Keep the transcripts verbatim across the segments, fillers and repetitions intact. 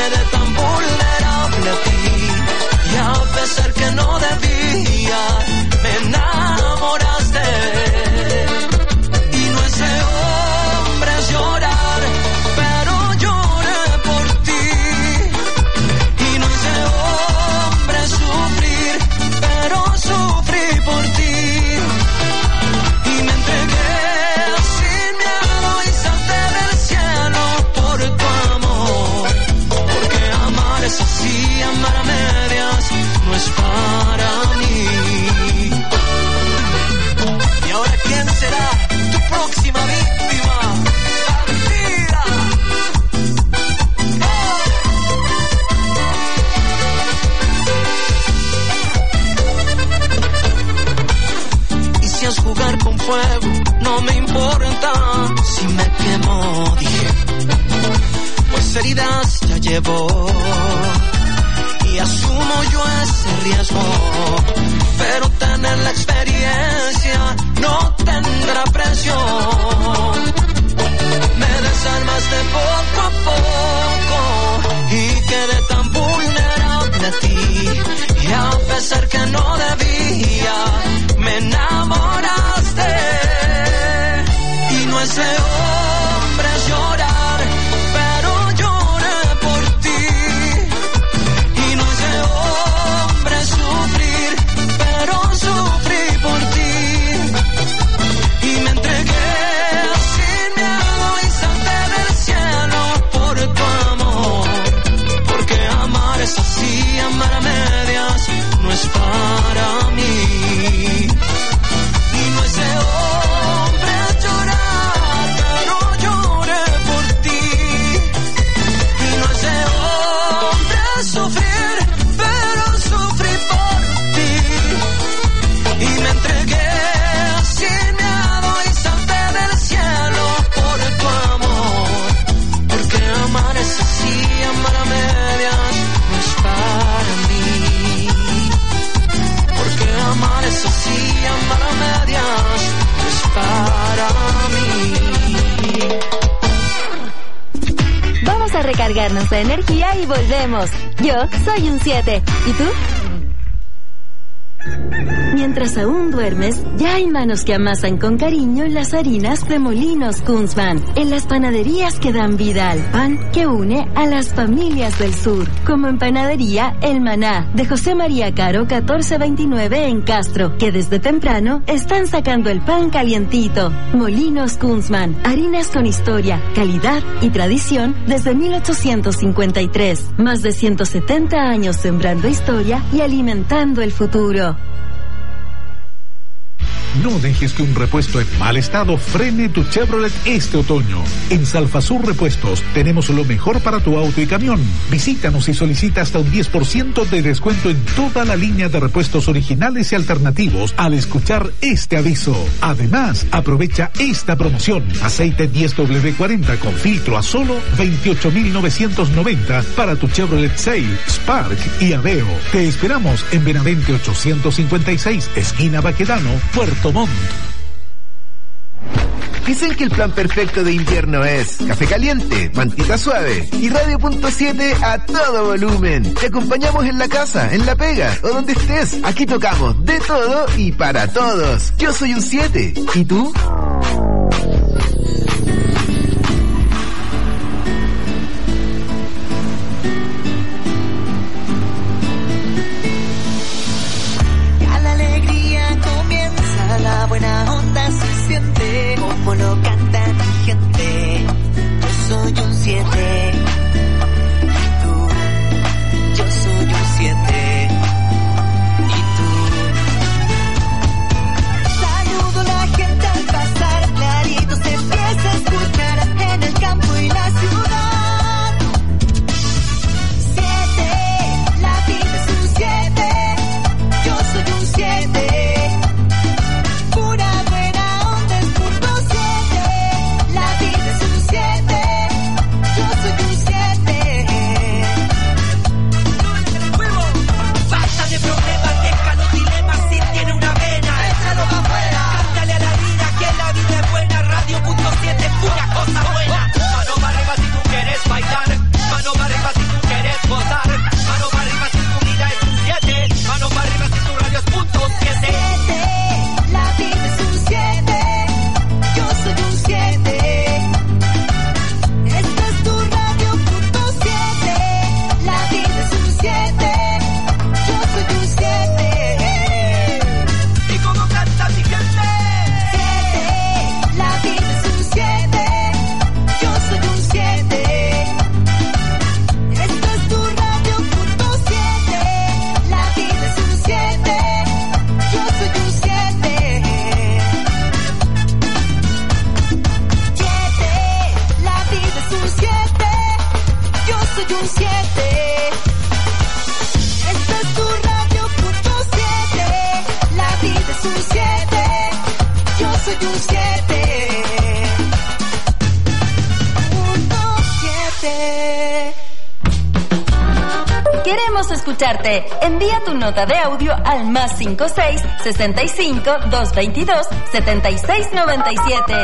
quedé tan vulnerable a ti. Y a pesar que no debía, me enamoraste. Y no es de hombres llorar, pero lloré por ti. Y no es de hombres sufrir, pero sufrí por ti. Y me entregué sin miedo y salté del cielo por tu amor. Porque amar es así, amar a medias no es para mí. Y ahora, ¿quién será tu próxima víctima? ¡Partida! Oh. Y si es jugar con fuego, no me importa si me quemo, dije, pues heridas ya llevo. Y asumo yo ese riesgo, pero tener la experiencia no tendrá precio. Me desarmaste poco a poco y quedé tan vulnerable a ti. Y a pesar que no debía, me enamoraste. Y no es de hombres llorar, pero lloré por ti. Y no es de hombres sufrir, pero sufrí por ti. Y me entregué sin miedo y salté del cielo por tu amor. Porque amar es así, amar a medias no es para mí. Y no es de hombres llorar, pero lloré por ti. Y no es de hombres sufrir, pero sufrí por ti. Y me entregué sin miedo y salté del cielo por tu amor. Porque amar es así, amar a medias no es para mí. Porque amar es así, amar a medias no es para mí. Vamos a recargarnos de energía y volvemos. Yo soy un siete. ¿Y tú? Mientras aún duermes, ya hay manos que amasan con cariño las harinas de Molinos Kunzman, en las panaderías que dan vida al pan que une a las familias del sur, como en Panadería El Maná, de José María Caro catorce veintinueve en Castro, que desde temprano están sacando el pan calientito. Molinos Kunzman, harinas con historia, calidad y tradición desde mil ochocientos cincuenta y tres. Más de ciento setenta años sembrando historia y alimentando el futuro. No dejes que un repuesto en mal estado frene tu Chevrolet este otoño. En Salfasur Repuestos tenemos lo mejor para tu auto y camión. Visítanos y solicita hasta un diez por ciento de descuento en toda la línea de repuestos originales y alternativos al escuchar este aviso. Además, aprovecha esta promoción. Aceite diez doble cuarenta con filtro a solo veintiocho mil novecientos noventa para tu Chevrolet Sail, Spark y Aveo. Te esperamos en Benavente ochocientos cincuenta y seis, esquina Baquedano, Puerto Montt. Dicen que el plan perfecto de invierno es café caliente, mantita suave y radio punto siete a todo volumen. Te acompañamos en la casa, en la pega o donde estés. Aquí tocamos de todo y para todos. Yo soy un siete. ¿Y tú? La buena onda se siente como lo canta mi gente. Yo soy un siete. Y tú, yo soy un siete. Y tú. Saludo a la gente al pasar, le soy un siete. Esta es tu radio punto siete. La vida es un siete. Yo soy un siete. Punto siete. Queremos escucharte. Envía tu nota de audio al más cinco seis, sesenta y cinco, doscientos veintidós, setenta y seis noventa y siete.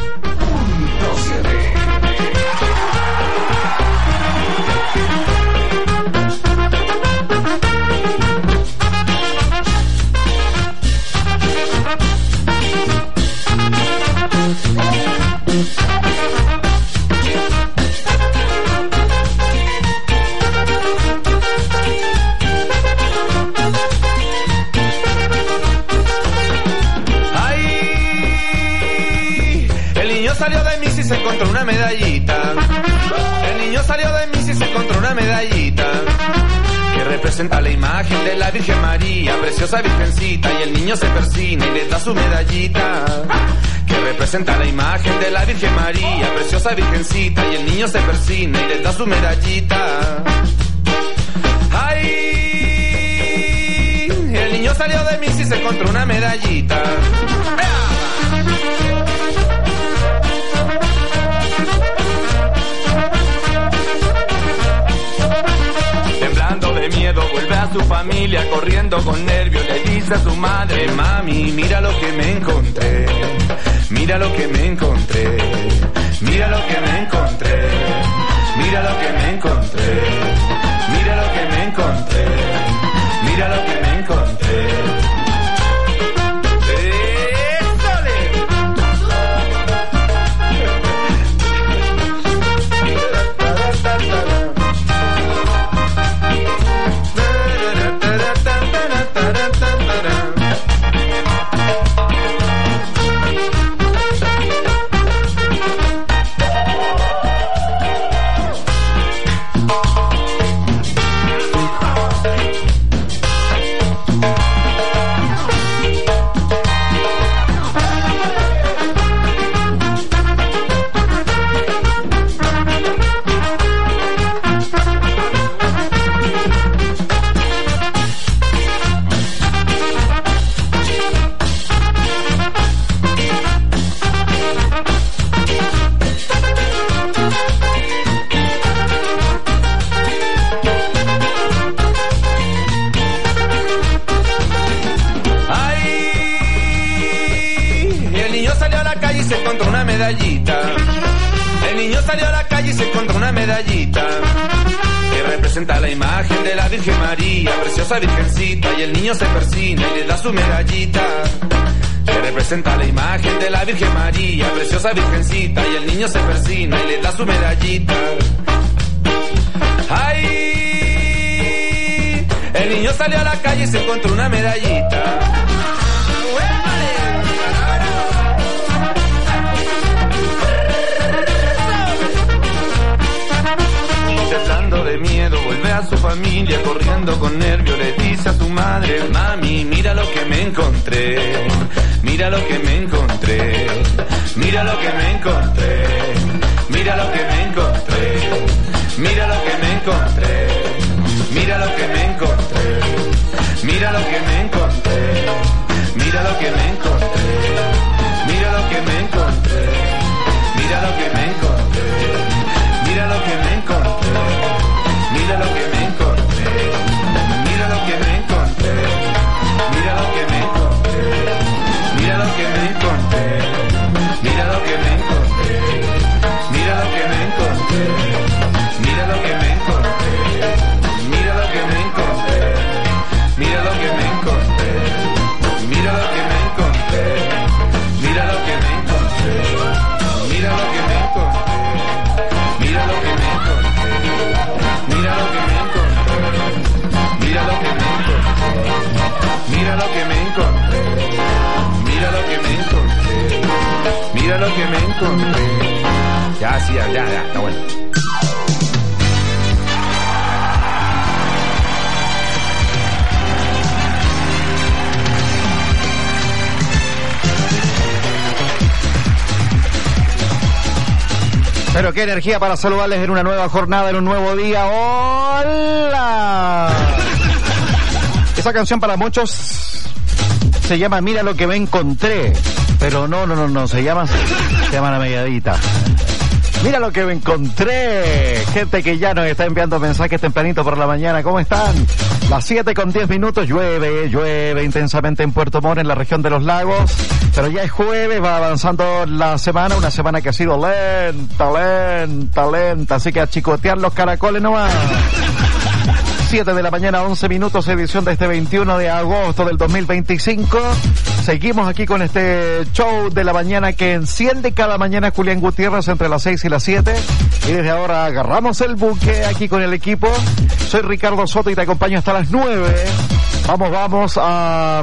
Salió de Miss y se encontró una medallita. El niño salió de Miss y se encontró una medallita que representa la imagen de la Virgen María, preciosa virgencita, y el niño se persina y le da su medallita. Que representa la imagen de la Virgen María, preciosa virgencita, y el niño se persina y le da su medallita. ¡Ay! El niño salió de Miss y se encontró una medallita. Temblando de miedo vuelve a su familia, corriendo con nervios le dice a su madre: mami, mira lo que me encontré, mira lo que me encontré, mira lo que me encontré, mira lo que me encontré, mira lo que me encontré, mira lo que me encontré. El niño salió a la calle y se encontró una medallita que representa la imagen de la Virgen María, preciosa virgencita, y el niño se persina y le da su medallita. Que representa la imagen de la Virgen María, preciosa virgencita, y el niño se persina y le da su medallita. ¡Ay! El niño salió a la calle y se encontró una medallita. Temblando de miedo vuelve a su familia, corriendo con nervio le dice a su madre: mami, mira lo que me encontré, mira lo que me encontré, mira lo que me encontré, mira lo que me encontré, mira lo que me encontré, mira lo que me encontré, mira lo que me encontré, mira lo que me encontré, mira lo que me encontré, mira lo que me encontré, mira lo que me encontré, mira lo que me encontré, mira lo que me encontré, mira lo que me encontré, mira lo que me encontré, mira lo que me encontré, mira lo que me encontré, mira lo que me encontré, Pero qué energía para saludarles en una nueva jornada, en un nuevo día. ¡Hola! Esa canción para muchos se llama Mira lo que me encontré. Pero no, no, no, no, se llama, se llama La Mediadita. Mira lo que me encontré. Gente que ya nos está enviando mensajes tempranito por la mañana. ¿Cómo están? Las siete con diez minutos. Llueve, llueve intensamente en Puerto Montt, en la región de los lagos. Pero ya es jueves, va avanzando la semana. Una semana que ha sido lenta, lenta, lenta. Así que a chicotear los caracoles nomás. siete de la mañana, once minutos, edición de este veintiuno de agosto del dos mil veinticinco. Seguimos aquí con este show de la mañana que enciende cada mañana Julián Gutiérrez entre las seis y las siete. Y desde ahora agarramos el buque aquí con el equipo. Soy Ricardo Soto y te acompaño hasta las nueve. Vamos, vamos a...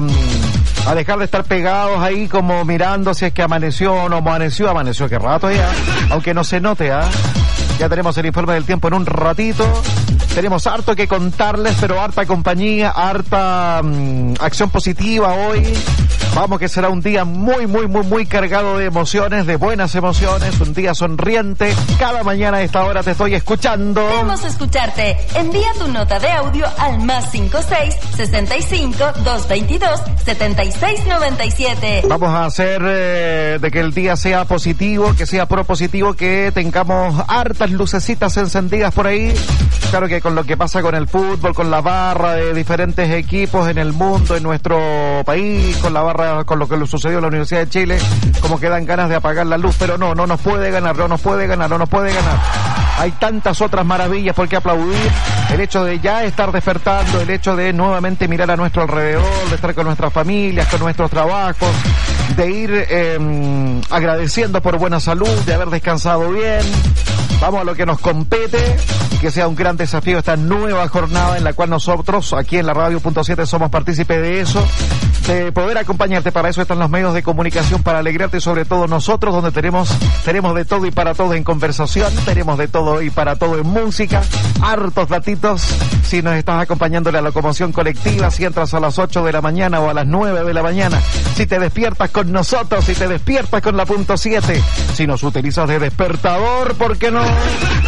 a dejar de estar pegados ahí como mirando si es que amaneció o no amaneció. Amaneció, qué rato ya, aunque no se note, ¿ah? ¿eh? Ya tenemos el informe del tiempo en un ratito. Tenemos harto que contarles, pero harta compañía, harta um, acción positiva hoy. Vamos, que será un día muy, muy, muy, muy cargado de emociones, de buenas emociones, un día sonriente. Cada mañana a esta hora te estoy escuchando. Queremos escucharte. Envía tu nota de audio al más cinco seis, sesenta y cinco, doscientos veintidós, setenta y seis noventa y siete. Vamos a hacer eh, de que el día sea positivo, que sea propositivo, que tengamos hartas lucecitas encendidas por ahí. Claro que con lo que pasa con el fútbol, con la barra de diferentes equipos en el mundo, en nuestro país, con la barra, con lo que le sucedió en la Universidad de Chile, como que dan ganas de apagar la luz, pero no, no nos puede ganar, no nos puede ganar, no nos puede ganar. Hay tantas otras maravillas por qué aplaudir. El hecho de ya estar despertando, el hecho de nuevamente mirar a nuestro alrededor, de estar con nuestras familias, con nuestros trabajos, de ir eh, agradeciendo por buena salud, de haber descansado bien. Vamos a lo que nos compete y que sea un gran desafío esta nueva jornada en la cual nosotros aquí en la Radio Punto siete somos partícipes de eso, de poder acompañarte. Para eso están los medios de comunicación, para alegrarte, sobre todo nosotros, donde tenemos tenemos de todo y para todo en conversación, tenemos de todo y para todo en música, hartos datitos. Si nos estás acompañando en la locomoción colectiva, si entras a las ocho de la mañana o a las nueve de la mañana, si te despiertas con nosotros, si te despiertas con la Punto siete, si nos utilizas de despertador, ¿por qué no?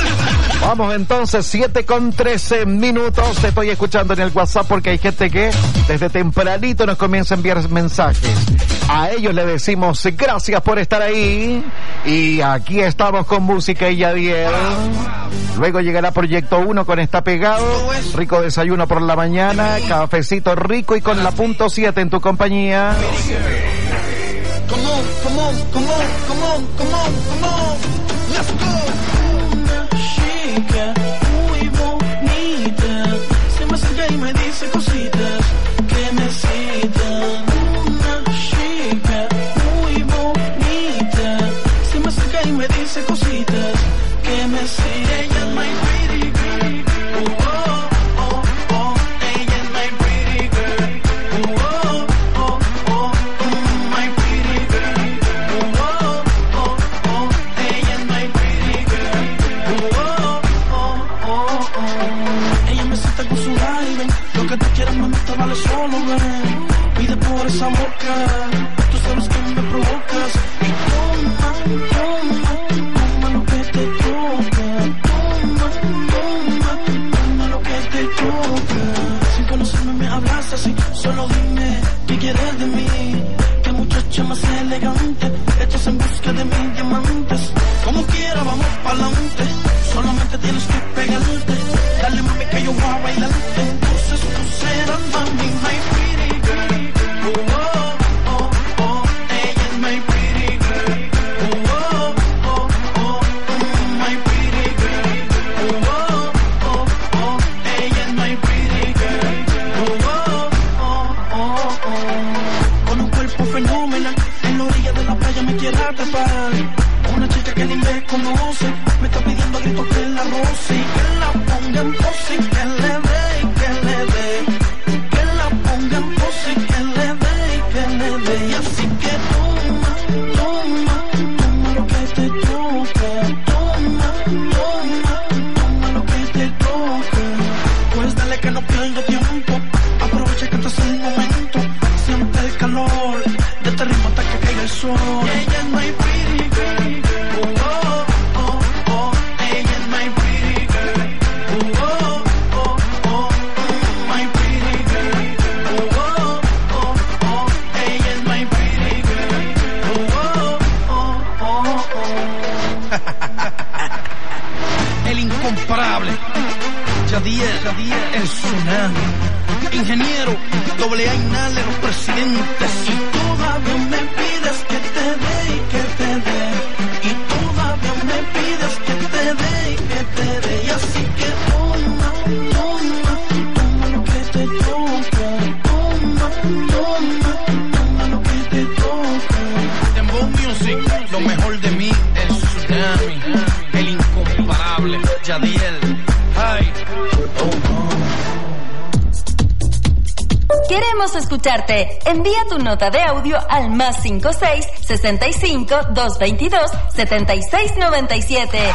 Vamos entonces, siete con trece minutos. Te estoy escuchando en el WhatsApp porque hay gente que desde tempranito nos comienza a enviar mensajes. A ellos le decimos gracias por estar ahí. Y aquí estamos con música y Yadiel. Luego llegará Proyecto uno con Está Pegado. Rico desayuno por la mañana. Cafecito rico y con la Punto siete en tu compañía. Come on, come on, come on, come on, come on, come on. Let's go. Muy bonita, se me acerca y me dice cositas que me citan. Una chica muy bonita, se me acerca y me dice cositas que me citan. Ella es my pretty girl. Oh, oh, oh, oh. Ella es my pretty girl. Oh, oh, oh, oh. My pretty girl. Oh, oh, oh, oh. Ella es my pretty girl. Oh, ella me sienta con su baile. Lo que tú quieras, mamita, vale solo, ven. Pide por esa boca. Tú sabes que me provocas. Y toma, toma, toma lo que te toca. Toma, toma, toma lo que te toca. Sin conocerme me hablas así. Solo dime qué quieres de mí. Qué muchacha más elegante. Estás en busca de mis diamantes. Como quiera, vamos pa'lante. Solamente tienes que pegarte. Dale, mami, que yo voy a bailarte. Entonces tú serás, mami, my pretty girl. Oh, oh, oh, oh. Ella es my pretty girl. Oh, oh, oh, oh. My pretty girl. Oh, oh, oh, oh. Ella es my pretty girl. Oh, oh, oh, oh. Con un cuerpo fenomenal, en la orilla de la playa me quiere atrapar. Una chica que ni me conoce, me está pidiendo a gritos que la roce y que la ponga en pose, que le dé y que le dé, que la ponga en pose, que le dé y que le dé. Y así que toma, toma, toma lo que te toca, toma, toma, toma lo que te toca. Pues dale que no pierdo tiempo, aprovecha que este es el momento, siente el calor de este ritmo hasta que caiga el sol. Ella es my pretty girl. Oh, oh, oh, oh. Yadier, el tsunami. Ingeniero, doble A inhale los presidentes. Y todavía me pides que te dé y que te dé. Y todavía me pides que te dé y que te dé. Y así que toma, toma, toma lo que te toca. Toma, toma, toma lo que te toca. Dembow Music, lo mejor de mí, el tsunami, el incomparable Yadiel. Ay, oh no. Queremos escucharte. Envía tu nota de audio al más cinco seis, sesenta y cinco, doscientos veintidós, setenta y seis noventa y siete.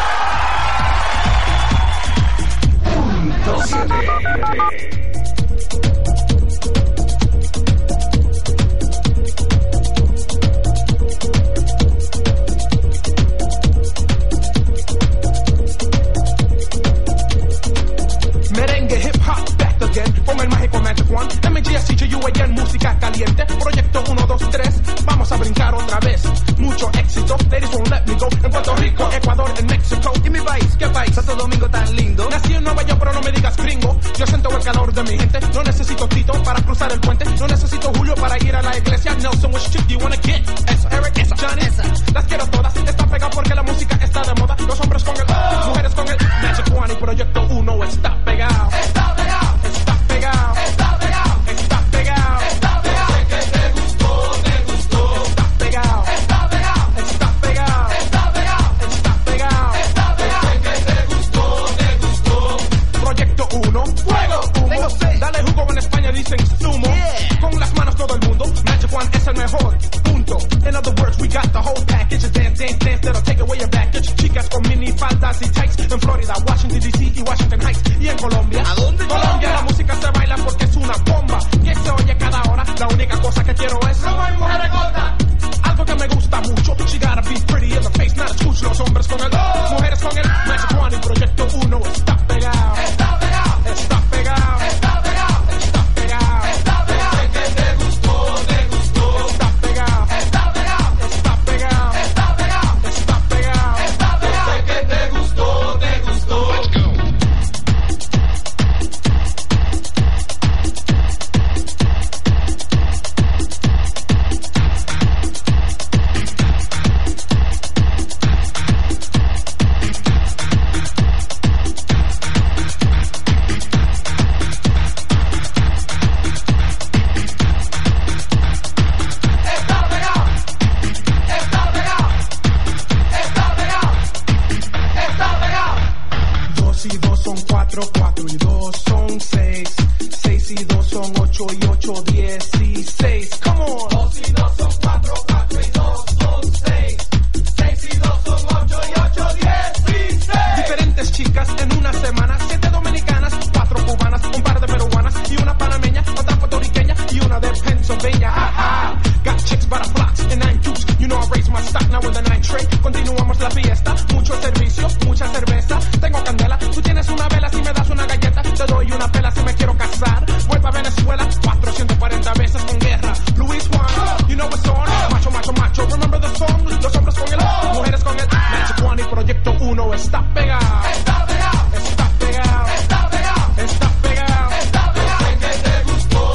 Merengue, hip hop, back again. Con el mágico Magic One. M G S H U A N, música caliente. Proyecto uno, dos, tres. Vamos a brincar otra vez. Mucho éxito. Ladies won't let me go. En Puerto Rico, Ecuador, en México. ¿Y mi país? ¿Qué país? Santo Domingo tan lindo. Nací en Nueva York, pero no me digas gringo. Yo siento el calor de mi gente. No necesito Tito para cruzar el puente. No necesito Julio para ir a la iglesia. Nelson, which chick do you wanna get? Esa, Eric, esa, Johnny, esa. Las quiero todas. Está pegado porque la música está de moda. Los hombres con el, oh. Mujeres con el Magic One. Y Proyecto uno está pegado. Está pegado. Está pegado. Está pegado. Está pegado. Está pegado. Sé que te gustó, te gustó. Está pegado. Está pegado. Está pegado. Está pegado. Está pegado. Está pegado. Sé que te gustó, te gustó. Proyecto uno. Fuego. Humo. Dale jugo, en España dicen sumo. Yeah. Con las manos todo el mundo. Magic One es el mejor. Punto. In other words, we got the whole package. Dance, dance, dance, that'll take away your baggage. Chicas con mini faldas y tights. En Florida, Washington D C y Washington Heights. Y en Colombia. ¿A dónde? Colombia, la música se baila porque es una bomba. Que se oye cada hora. La única cosa que quiero es robo y mujer gorda. Algo que me gusta mucho. She gotta be pretty in the face, not a chuch. Los hombres con el, oh. Mujeres con el Magic One. Y Proyecto uno está pegado. Está pegado. Está pegado. Está pegado. Está pegado. Está pegado. Sé que te gustó, te gustó. Está pegado. Está pegado. Está pegado. Está pegado. Está pegado. Está pegado. Sé que te gustó, te gustó. Let's go. Cuatro y dos son seis, seis y dos son ocho y ocho dieciséis. Come on. Dos y dos son cuatro, cuatro y dos son seis, seis y dos son ocho y ocho dieciséis. Diferentes chicas en una semana, siete dominicanas, cuatro cubanas, un par de peruanas y una panameña, otra puertorriqueña y una de Pennsylvania. Ah, ah. Got chicks by the flocks and nine cubes. You know I raise my stock now with the night trade. Continuamos la fiesta, mucho servicio, mucha cerveza. Tengo candela, tú tienes una vela, si me das una galleta, te doy una pela si me quiero casar. Vuelvo a Venezuela, cuatrocientas cuarenta veces con guerra. Luis Juan, you know what's on. Macho, macho, macho, remember the song. Los hombres con el, mujeres con el Magic One. Y Proyecto uno está pegado. Está pegado. Está pegado. Está pegado. Está pegado. Está pegado. Sé que te gustó,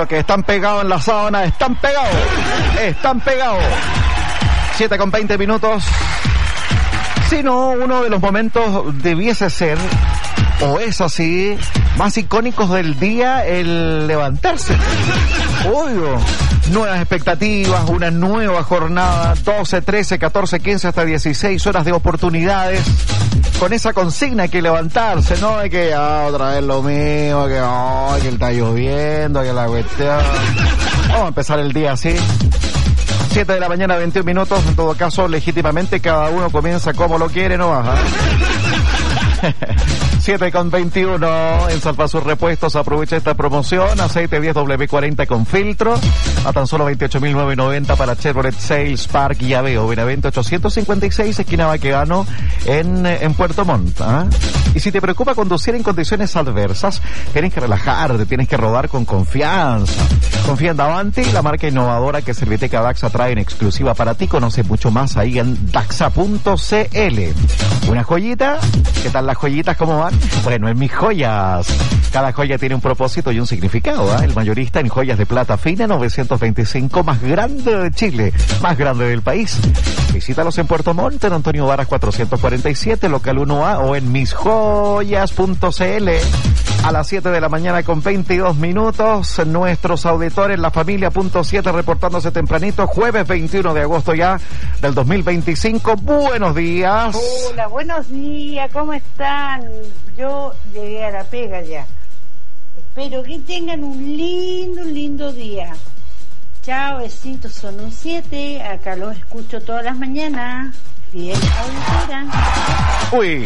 que están pegados en la sábana, están pegados, están pegados. siete con veinte minutos. Si no, uno de los momentos debiese ser, o es así, más icónicos del día, el levantarse. Obvio. Nuevas expectativas, una nueva jornada, doce, trece, catorce, quince hasta dieciséis horas de oportunidades. Con esa consigna hay que levantarse, ¿no? De que ah, otra vez lo mío, que, oh, que está lloviendo, que la cuestión. Vamos a empezar el día así. siete de la mañana, veintiún minutos. En todo caso, legítimamente cada uno comienza como lo quiere, ¿no? Ajá. siete con veintiuno en Salfasur Repuestos. Aprovecha esta promoción. Aceite diez W cuarenta con filtro a tan solo veintiocho mil novecientos noventa para Chevrolet Sales Park y Aveo. Benavente ochocientos cincuenta y seis, esquina Baquedano, en, en Puerto Montt. ¿eh? Y si te preocupa conducir en condiciones adversas, tienes que relajarte, tienes que rodar con confianza. Confía en Davanti, la marca innovadora que Serviteca Daxa trae en exclusiva para ti. Conoce mucho más ahí en daxa punto c l. Una joyita. ¿Qué tal las joyitas? ¿Cómo van? Bueno, en Mis Joyas. Cada joya tiene un propósito y un significado. ¿eh? El mayorista en joyas de plata fina, novecientos veinticinco, más grande de Chile, más grande del país. Visítalos en Puerto Montt, en Antonio Varas cuatrocientos cuarenta y siete, local uno A, o en mis joyas punto c l. A las siete de la mañana con veintidós minutos, nuestros auditores, la familia punto siete, reportándose tempranito, jueves veintiuno de agosto ya del dos mil veinticinco. Buenos días. Hola, buenos días, ¿cómo están? Yo llegué a la pega ya. Espero que tengan un lindo, lindo día. Chao, besitos, son un siete. Acá los escucho todas las mañanas. Bien, auditora. Uy,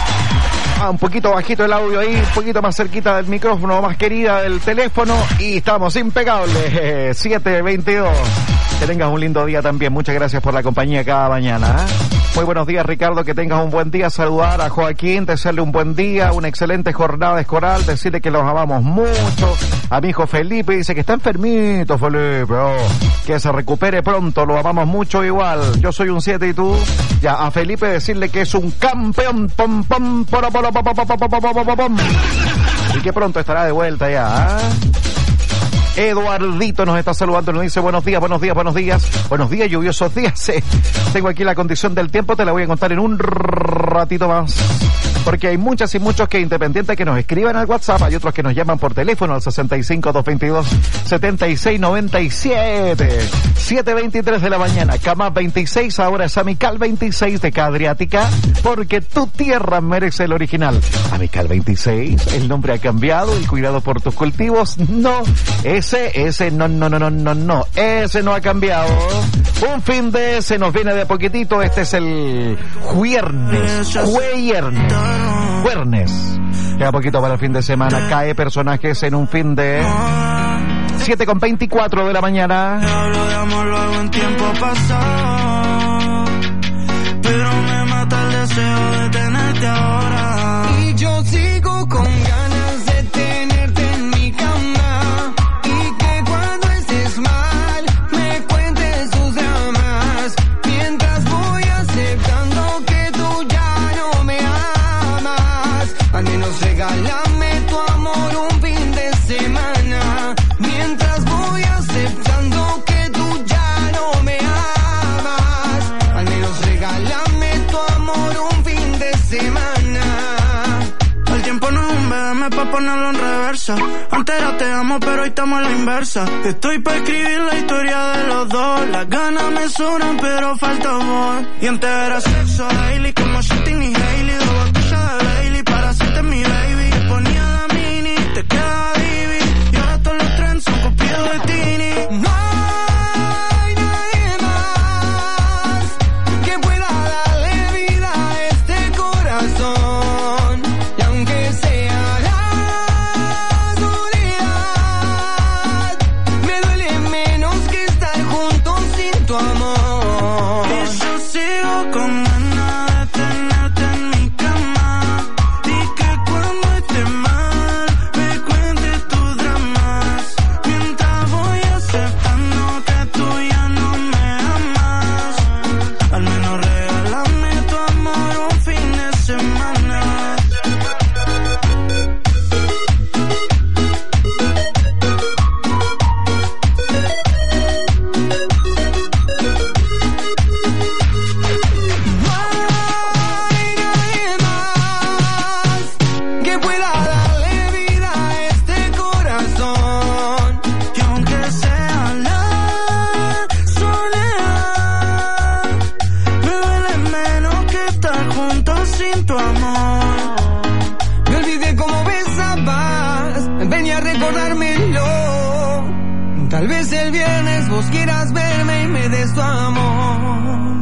ah, un poquito bajito el audio ahí, un poquito más cerquita del micrófono, más querida del teléfono, y estamos impecables. siete veintidós. Que tengas un lindo día también. Muchas gracias por la compañía cada mañana. ¿eh? Muy buenos días, Ricardo, que tengas un buen día. Saludar a Joaquín, desearle un buen día, una excelente jornada escolar, decirle que los amamos mucho. A mi hijo Felipe, dice que está enfermito, Felipe, oh, que se recupere pronto, lo amamos mucho igual. Yo soy un siete y tú. Ya, a Felipe decirle que es un campeón, pom, pom, poro, poro, pom, pom, pom, pom, pom, pom, pom. Y que pronto estará de vuelta ya, ¿eh? Eduardito nos está saludando, nos dice buenos días, buenos días, buenos días, buenos días, lluviosos días. Eh. Tengo aquí la condición del tiempo, te la voy a contar en un ratito más. Porque hay muchas y muchos que independientes que nos escriban al WhatsApp, hay otros que nos llaman por teléfono al sesenta y cinco, doscientos veintidós, setenta y seis noventa y siete. siete veintitrés de la mañana, Cama veintiséis, ahora es Amical veintiséis de Cadriática, porque tu tierra merece el original. Amical veintiséis, el nombre ha cambiado, el cuidado por tus cultivos, no, ese, ese, no, no, no, no, no, no, ese no ha cambiado. Un fin de se nos viene de poquitito, este es el Juernes, Juernes. Juernes. Queda poquito para el fin de semana. Cae personajes en un fin de siete con veinticuatro de la mañana. Hablo de amor, lo hago en tiempo pasado, pero me mata el deseo de tenerte ahora. Y yo sigo con ganas de tenerte en mi cama, y que cuando estés mal me cuentes tus dramas, mientras voy aceptando que tú ya no me amas. Al menos regálame tu amor un fin de semana, mientras voy aceptando que tú ya no me amas. Al menos regálame tu amor un fin de semana. El tiempo no es un B M pa' ponerlo en reversa. Antes era te amo, pero hoy estamos a la inversa. Estoy pa' escribir la historia de los dos. Las ganas me sobran, pero falta amor. Y antes era sexo daily, como Shitting y Hailey. Dos botellas de Bailey para hacerte mi baby. Te ponía la mini, te quedaba divi. Y ahora todos los trends son copiados de Tini. No hay nadie más que pueda darle vida a este corazón. Y aunque sea la soledad, me duele menos que estar juntos sin tu amor. Y yo sigo con ganas de tenerte en mi cama, y que cuando viernes vos quieras verme y me des tu amor.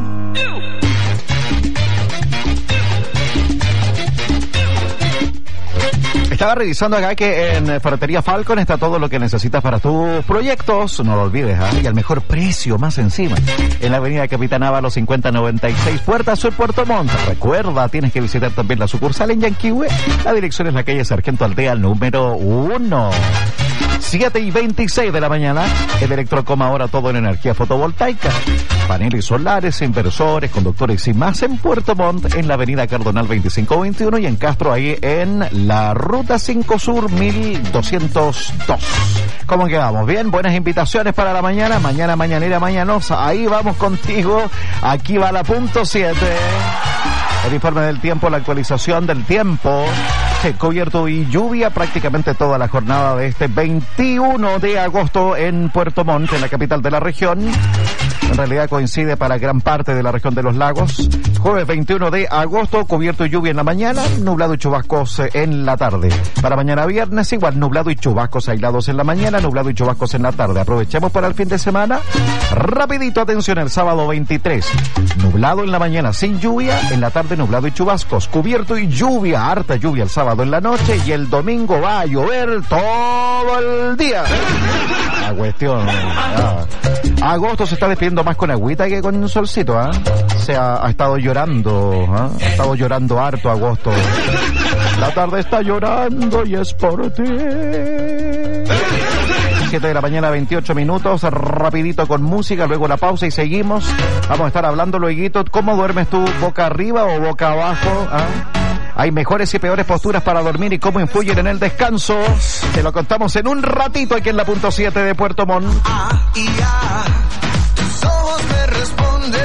Estaba revisando acá que en Ferretería Falcon está todo lo que necesitas para tus proyectos. No lo olvides, ¿eh? Y al mejor precio, más encima. En la avenida Capitán Ávalo cincuenta noventa y seis, Puerta Sur, Puerto Montt. Recuerda, tienes que visitar también la sucursal en Yanquihue. La dirección es la calle Sargento Aldea número uno. siete y veintiséis de la mañana. El Electrocom, ahora todo en energía fotovoltaica. Paneles solares, inversores, conductores y más en Puerto Montt, en la avenida Cardonal veinticinco veintiuno, y en Castro, ahí en la Ruta cinco Sur mil doscientos dos. ¿Cómo quedamos? Bien, buenas invitaciones para la mañana. Mañana, mañanera, mañanosa. Ahí vamos contigo. Aquí va la punto siete. El informe del tiempo, la actualización del tiempo. Cubierto y lluvia prácticamente toda la jornada de este veintiuno de agosto en Puerto Montt, en la capital de la región. En realidad coincide para gran parte de la región de los lagos. Jueves veintiuno de agosto, cubierto y lluvia en la mañana, nublado y chubascos en la tarde. Para mañana viernes, igual nublado y chubascos aislados en la mañana, nublado y chubascos en la tarde. Aprovechemos para el fin de semana. Rapidito, atención, el sábado veintitrés. Nublado en la mañana sin lluvia, en la tarde nublado y chubascos. Cubierto y lluvia, harta lluvia el sábado en la noche, y el domingo va a llover todo el día. La cuestión. Ah. Agosto se está despidiendo más con agüita que con un solcito, ¿ah? ¿eh? Se ha, ha estado llorando, ¿ah? ¿eh? Ha estado llorando harto agosto. La tarde está llorando y es por ti. siete de la mañana, veintiocho minutos, rapidito con música, luego la pausa y seguimos. Vamos a estar hablando luego. ¿Cómo duermes tú? ¿Boca arriba o boca abajo? ¿Ah? Hay mejores y peores posturas para dormir y cómo influyen en el descanso. Te lo contamos en un ratito aquí en la punto siete de Puerto Montt. Ah, y ah, tus ojos me responden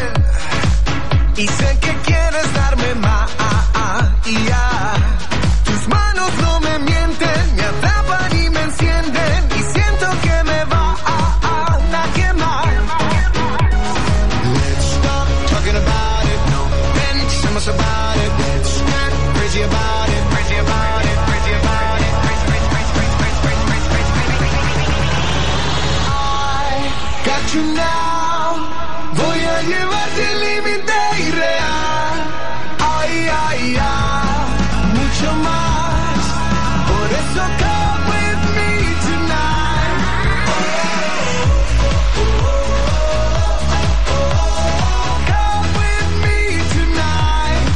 y sé que quieres darme más. Ah, y ah, tus manos no me mienten, me atrapan y me encienden y siento que me va a, a, a quemar. Let's stop talking about it, no pensemos about it. Let's get crazy about it, crazy about it, crazy about it. I got you now, voy a llevarte al límite irreal. Ay, ay, ay, mucho más. Por eso come with me tonight. Come with me tonight.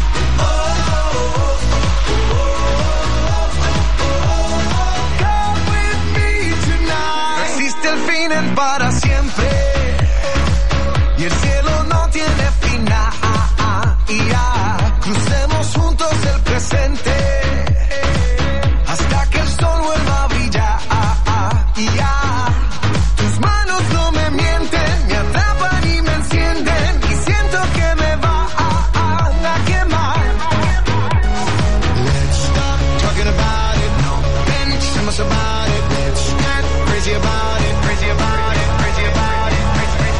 Come with me tonight. No existe el fin en para siempre y el cielo no tiene final. Y ya crucemos juntos el presente hasta que el sol vuelva a brillar. Y ya tus manos no me mienten, me atrapan y me encienden y siento que me va a, a, a quemar. Let's stop talking about it, no pensemos about it. Let's get crazy about it, crazy about it, crazy about it.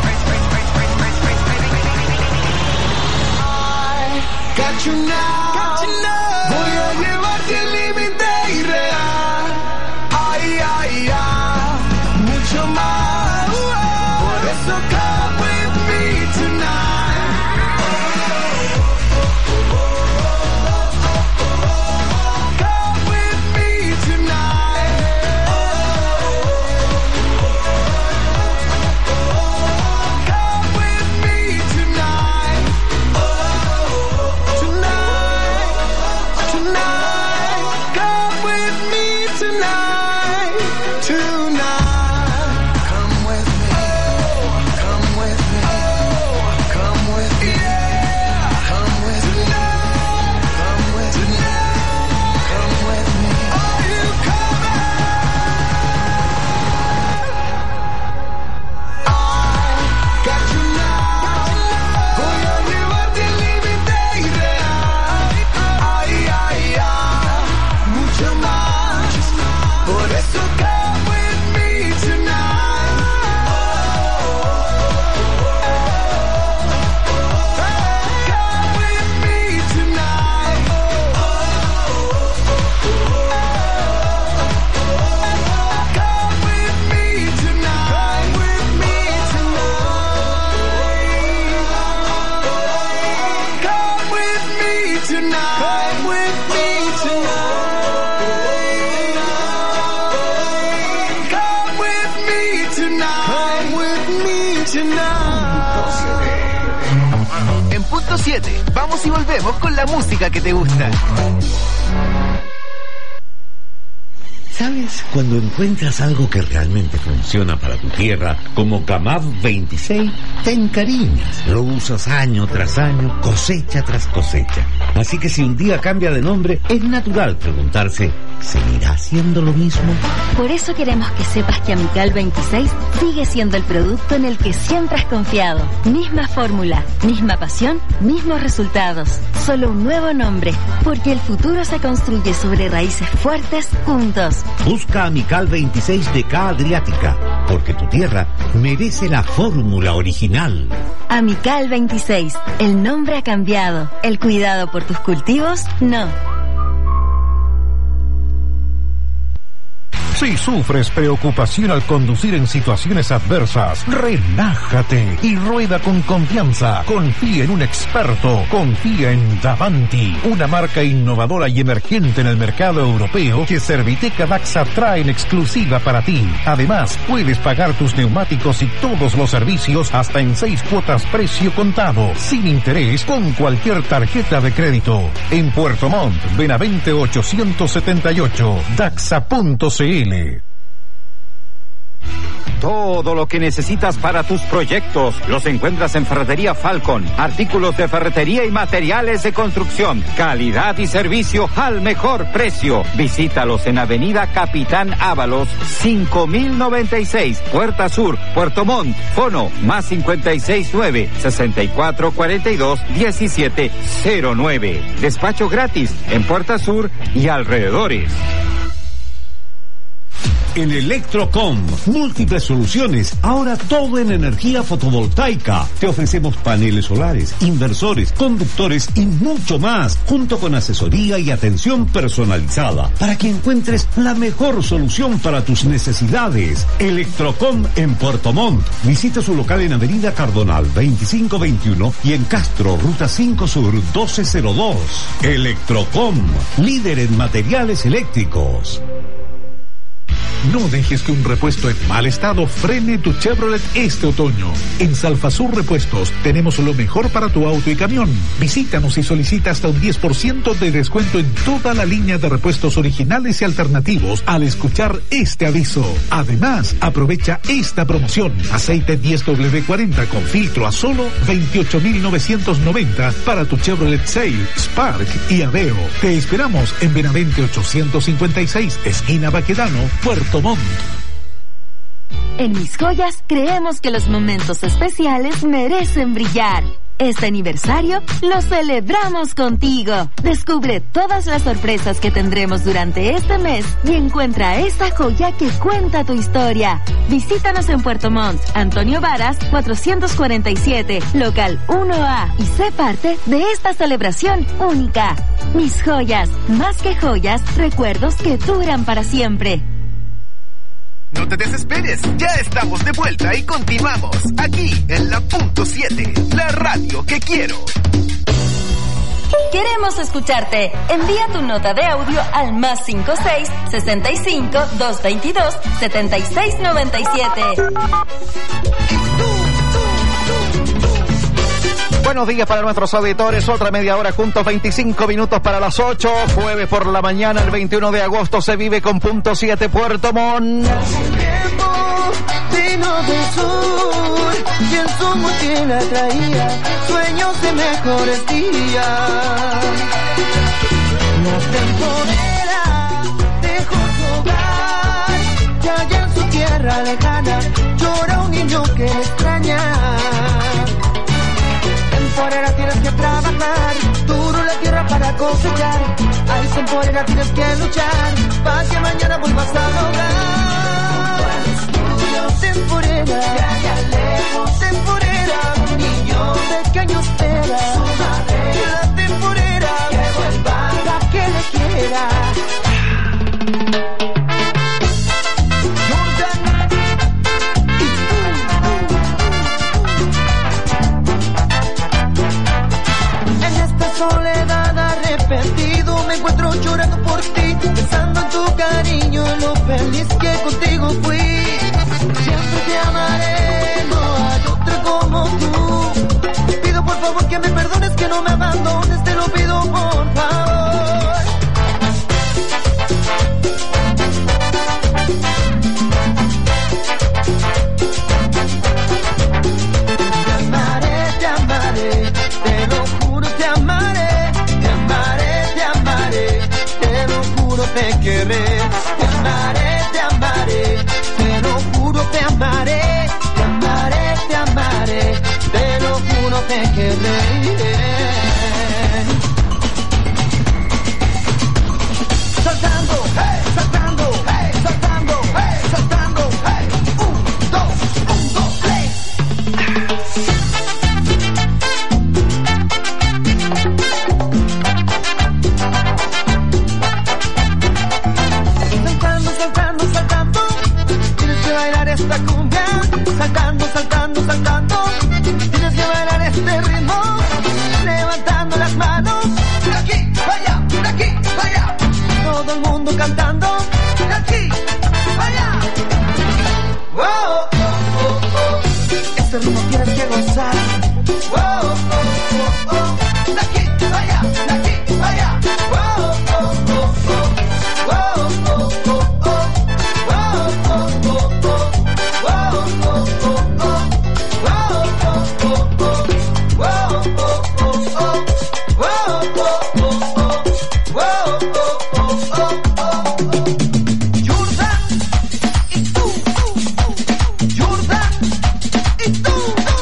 Got you now, got you now. Voy a llevarte al límite irreal. Ay, ay, ay, mucho más. Por eso come with me tonight. Come with me tonight. Come with me tonight. Tonight. En punto siete, vamos y volvemos con la música que te gusta. ¿Sabes? Cuando encuentras algo que realmente funciona para tu tierra, como Camab veintiséis, te encariñas. Lo usas año tras año, cosecha tras cosecha. Así que si un día cambia de nombre, es natural preguntarse, ¿seguirá siendo lo mismo? Por eso queremos que sepas que Amical veintiséis sigue siendo el producto en el que siempre has confiado. Misma fórmula, misma pasión, mismos resultados. Solo un nuevo nombre, porque el futuro se construye sobre raíces fuertes juntos. Busca Amical veintiséis de K Adriática, porque tu tierra merece la fórmula original. Amical veintiséis, el nombre ha cambiado, el cuidado por tus cultivos, no. Si sufres preocupación al conducir en situaciones adversas, relájate y rueda con confianza. Confía en un experto. Confía en Davanti, una marca innovadora y emergente en el mercado europeo que Serviteca Daxa trae en exclusiva para ti. Además, puedes pagar tus neumáticos y todos los servicios hasta en seis cuotas precio contado, sin interés, con cualquier tarjeta de crédito. En Puerto Montt, Benavente ochocientos setenta y ocho, daxa punto c l. Todo lo que necesitas para tus proyectos los encuentras en Ferretería Falcon. Artículos de ferretería y materiales de construcción. Calidad y servicio al mejor precio. Visítalos en Avenida Capitán Ábalos, cinco mil noventa y seis, Puerta Sur, Puerto Montt. Fono más cincuenta y seis nueve, sesenta y cuatro cuarenta y dos, diecisiete cero nueve. Despacho gratis en Puerta Sur y alrededores. En Electrocom, múltiples soluciones, ahora todo en energía fotovoltaica. Te ofrecemos paneles solares, inversores, conductores y mucho más, junto con asesoría y atención personalizada, para que encuentres la mejor solución para tus necesidades. Electrocom en Puerto Montt. Visita su local en Avenida Cardonal veinticinco veintiuno y en Castro, Ruta cinco Sur doce cero dos. Electrocom, líder en materiales eléctricos. No dejes que un repuesto en mal estado frene tu Chevrolet este otoño. En Salfasur Repuestos tenemos lo mejor para tu auto y camión. Visítanos y solicita hasta un diez por ciento de descuento en toda la línea de repuestos originales y alternativos al escuchar este aviso. Además, aprovecha esta promoción. Aceite diez doble cuarenta con filtro a solo veintiocho mil novecientos noventa para tu Chevrolet Sail, Spark y Aveo. Te esperamos en Benavente ochocientos cincuenta y seis, esquina Baquedano, Puerto Montt. En Mis Joyas creemos que los momentos especiales merecen brillar. Este aniversario lo celebramos contigo. Descubre todas las sorpresas que tendremos durante este mes y encuentra esa joya que cuenta tu historia. Visítanos en Puerto Montt, Antonio Varas, cuatrocientos cuarenta y siete, local uno A, y sé parte de esta celebración única. Mis Joyas, más que joyas, recuerdos que duran para siempre. No te desesperes, ya estamos de vuelta y continuamos aquí en la punto siete, la radio que quiero. Queremos escucharte. Envía tu nota de audio al más cinco seis, sesenta y cinco, doscientos veintidós, setenta y seis noventa y siete. Buenos días para nuestros auditores, otra media hora juntos, veinticinco minutos para las ocho, jueves por la mañana, el veintiuno de agosto, se vive con punto siete Puerto Montt. Vino del sur y en su mochila traía sueños de mejores días. La temporera dejó su hogar y allá en su tierra lejana llora un niño que le extraña. Temporera tienes que trabajar, duro la tierra para cosechar. Ay, temporera tienes que luchar, para que mañana vuelvas a lograr. Temporera, ya ya lejos, temporera, un niño pequeño espera. Su madre, la temporera, que vuelva, para que le quiera. Soledad arrepentido, me encuentro llorando por ti, pensando en tu cariño, en lo feliz que contigo fui. Siempre te amaré, no hay otra no me abandones, te lo pido por favor. Te amaré, te amaré, te lo juro, te amaré, te amaré, te amaré, te lo juro, te querré, te amaré, te amaré, te lo juro, te amaré, te amaré, te amaré, te lo juro, te querré. Saltando, hey, saltando, hey, saltando, hey, saltando, hey, un, dos, un, dos, tres. Saltando, saltando, saltando, tienes que bailar esta cumbia. Saltando, saltando, saltando, tienes que bailar este ritmo. Levantando las manos, de aquí, vaya, de aquí, vaya. Todo el mundo cantando, de aquí, vaya. Wow, oh, oh, oh. Este ritmo tienes que gozar. Wow, oh, oh, oh. De aquí, vaya, de aquí, vaya. Wow, oh, oh, oh. Wow, oh, oh, oh. Wow, oh, oh, oh. Wow, oh, oh, oh. Wow, oh, oh, oh. Wow, oh, oh, oh. Wow, oh, oh, oh. Wow, oh, oh, oh. Jordan y tú, Jordan y tú.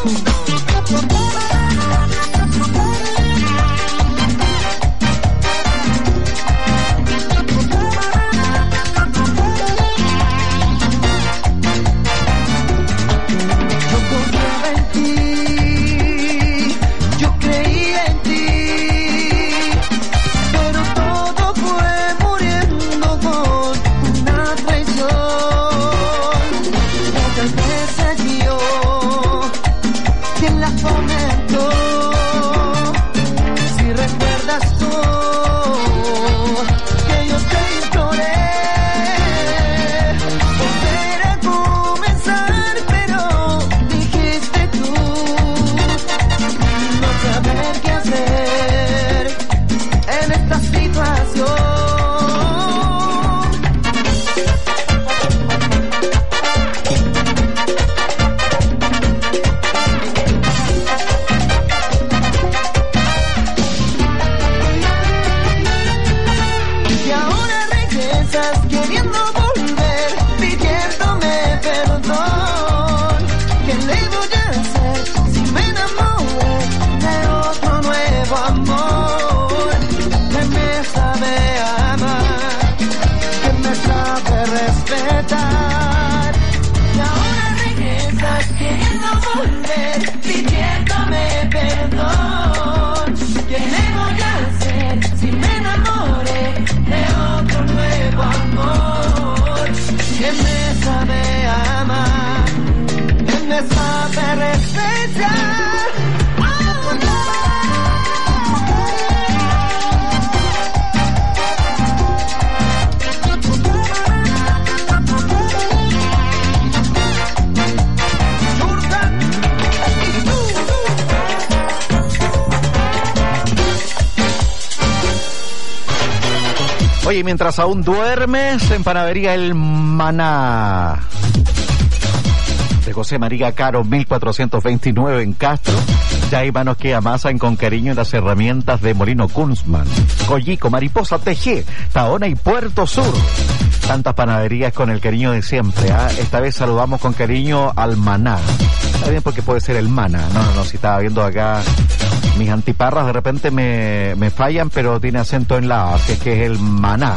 Yo confiaba en ti, yo creía en ti, pero todo fue muriendo con una traición. Tal vez es yo quien la fomentó. Si recuerdas tú que yo te imploré volver a comenzar, pero dijiste tú no saber qué hacer en esta situación. Y ahora regresas queriendo volver, pidiéndome perdón. ¿Qué le voy a hacer si me enamoré de otro nuevo amor? Que me sabe amar, que me sabe respetar. Y ahora regresas queriendo volver, pidiéndome perdón. ¿Qué le voy a hacer si me enamoré de otro nuevo amor? Que me sabe amar, que me sabe respetar. Jordan y tú. Oye, mientras aún duermes, en Panadería El Maná de José María Caro, mil cuatrocientos veintinueve en Castro. Ya hay manos que amasan con cariño las herramientas de Molino Kunzman, Collico, Mariposa, Tejé, Tahona y Puerto Sur. Tantas panaderías con el cariño de siempre, ¿ah? Esta vez saludamos con cariño al Maná. Está bien porque puede ser el Mana. No, no, no, si estaba viendo acá mis antiparras de repente me, me fallan, pero tiene acento en la A, así es que es el Maná.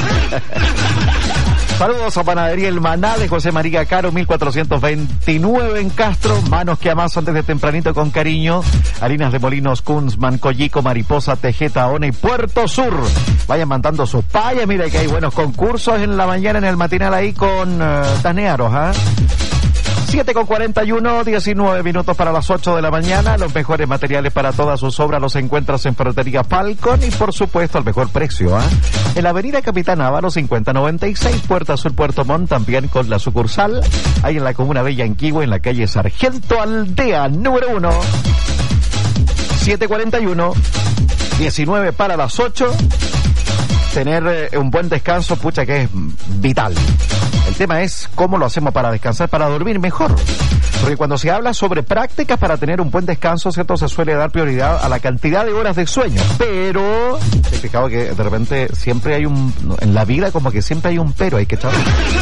Saludos a Panadería El Maná de José María Caro, mil cuatrocientos veintinueve en Castro. Manos que amasan desde tempranito con cariño. Harinas de Molinos Kunzman, Collico, Mariposa, Tejeta, Tahona y Puerto Sur. Vayan mandando sus payas. Mira que hay buenos concursos en la mañana, en el matinal ahí con uh, Tanearos, ¿ah? siete con cuarenta y uno, diecinueve minutos para las ocho de la mañana. Los mejores materiales para todas sus obras los encuentras en Ferretería Falcon y por supuesto al mejor precio, ¿ah? ¿eh? En la avenida Capitán Ávaro cincuenta noventa y seis, Puerta Sur, Puerto Montt, también con la sucursal. Ahí en la comuna de Yanquihue, en la calle Sargento Aldea número uno. siete cuarenta y uno, diecinueve para las ocho. Tener eh, un buen descanso, pucha, que es vital. El tema es cómo lo hacemos para descansar, para dormir mejor. Porque cuando se habla sobre prácticas para tener un buen descanso, ¿cierto? Se suele dar prioridad a la cantidad de horas de sueño. Pero he fijado que de repente siempre hay un... En la vida como que siempre hay un pero, hay que echar...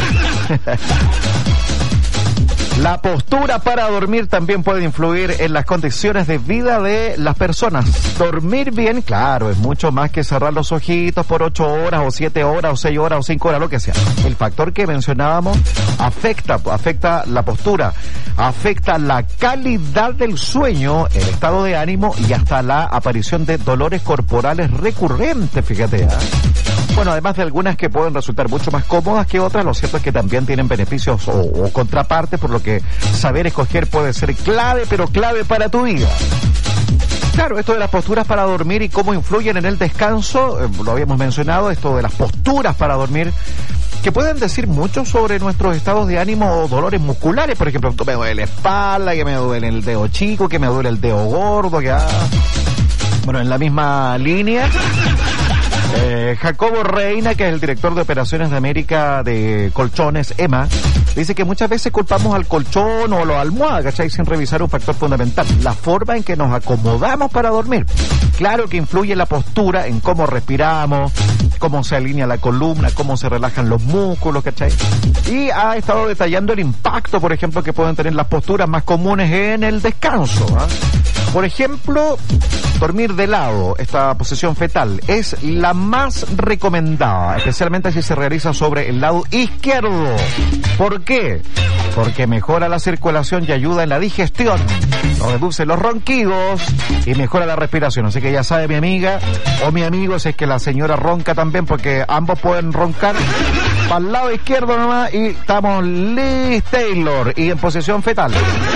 La postura para dormir también puede influir en las condiciones de vida de las personas. Dormir bien, claro, es mucho más que cerrar los ojitos por ocho horas o siete horas o seis horas o cinco horas, lo que sea. El factor que mencionábamos afecta, afecta la postura, afecta la calidad del sueño, el estado de ánimo y hasta la aparición de dolores corporales recurrentes, fíjate, ¿eh? Bueno, además de algunas que pueden resultar mucho más cómodas que otras, lo cierto es que también tienen beneficios o, o contrapartes, por lo que saber escoger puede ser clave, pero clave para tu vida. Claro, esto de las posturas para dormir y cómo influyen en el descanso, eh, lo habíamos mencionado, esto de las posturas para dormir, que pueden decir mucho sobre nuestros estados de ánimo o dolores musculares. Por ejemplo, me duele la espalda, que me duele el dedo chico, que me duele el dedo gordo, que... Ah. Bueno, en la misma línea... Eh, Jacobo Reina, que es el director de operaciones de América de Colchones, E M A, dice que muchas veces culpamos al colchón o la almohada, ¿cachai? Sin revisar un factor fundamental, la forma en que nos acomodamos para dormir. Claro que influye la postura, en cómo respiramos, cómo se alinea la columna, cómo se relajan los músculos, ¿cachai? Y ha estado detallando el impacto, por ejemplo, que pueden tener las posturas más comunes en el descanso, ¿eh? Por ejemplo, dormir de lado, esta posición fetal, es la más recomendada, especialmente si se realiza sobre el lado izquierdo. ¿Por qué? Porque mejora la circulación y ayuda en la digestión, reduce los ronquidos y mejora la respiración. Así que ya sabe mi amiga o mi amigo, si es que la señora ronca también, porque ambos pueden roncar, para el lado izquierdo nomás y estamos Liz Taylor y en posición fetal.